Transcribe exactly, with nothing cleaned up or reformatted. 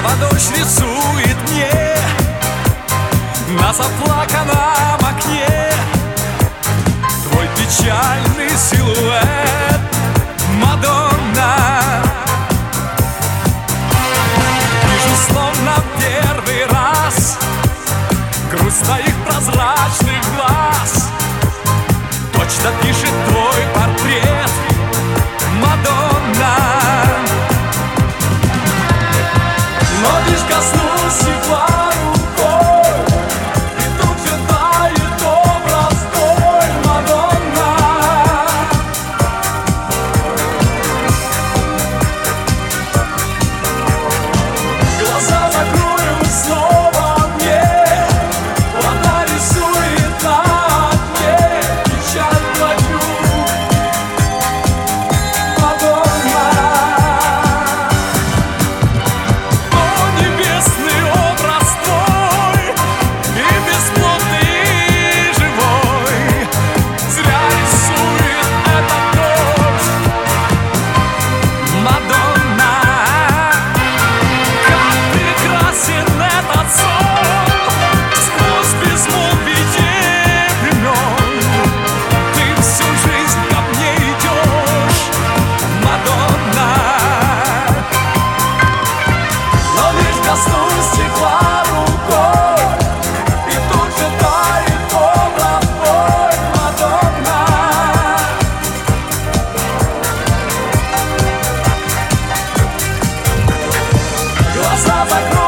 А дождь рисует мне на заплаканном окне твой печальный силуэт, Мадонна. Вижу словно первый раз грусть твоих прозрачных глаз. Точно пишет твой портрет, Мадонна. Но лишь коснусь тепла рукой, и тут же тает образ твой, Мадонна. Глаза закрою снова мне, вода рисует на окне печаль твою, Мадонна. О, небесный образ твой, и бесплотный, и живой, зря рисует этот дождь, Мадонна. Как прекрасен этот сон, сквозь безмолвие времен. Ты всю жизнь ко мне идешь, Мадонна. Но лишь коснусь тепла рукой, и тут же тает образ твой, Мадонна. Глаза закрой.